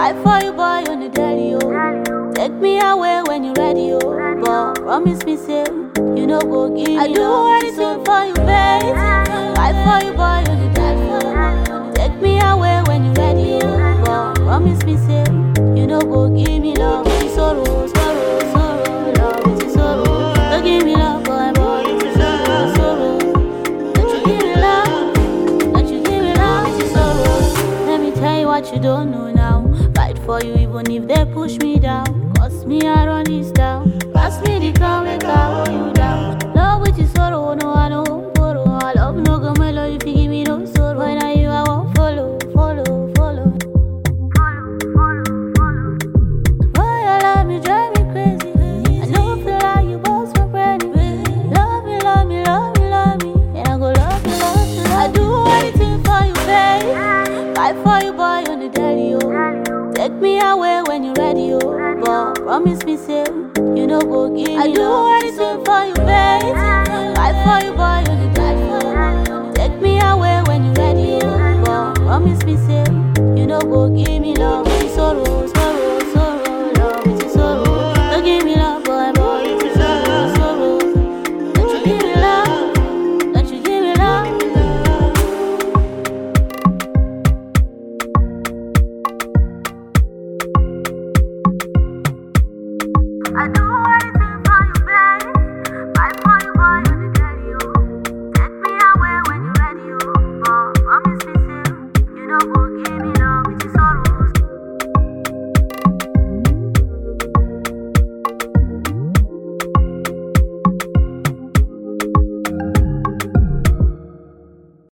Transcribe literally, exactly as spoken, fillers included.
Fight for you, boy, on the daily, oh. Take me away when you're ready, oh. But promise me, say, you know, go give me. I do anything for you, baby. Fight for you, boy, on the daily, oh. Take me away when you're ready, oh. But promise me, say, you know, go give me love. It's sorrow, sorrow, sorrow, love, it's sorrow. Don't give me love, boy, boy, it's sorrow, sorrow. Don't you give me love, don't you give me love, it's sorrow. Let me tell you what you don't know now. Fight for you even if they push me down. Cause me, I run this down. Pass me the crown, make I hold you down. Love with your sorrow, no, I don't borrow. I love no gamelo if you give me no sorrow. When I you, I won't follow, follow, follow. Boy, I love me, drive me crazy. I know feel like you both so pretty. Love me, love me, love me, love me. And I go love you, love you, love you. I do anything for you, babe. Fight for you, boy, on the daily, oh. Take me away when you're ready, oh. But promise me, say, you know, go give me. I do anything for you, babe. Fight for you, boy, on the daily, oh. Take me away when you're ready, oh. But promise me, say, you know, go give me love. It's sorrow, sorrow, sorrow, love, it's sorrow. Don't give me love, boy, boy, it's sorrow, sorrow. Don't you give me love, don't you give me love. I do what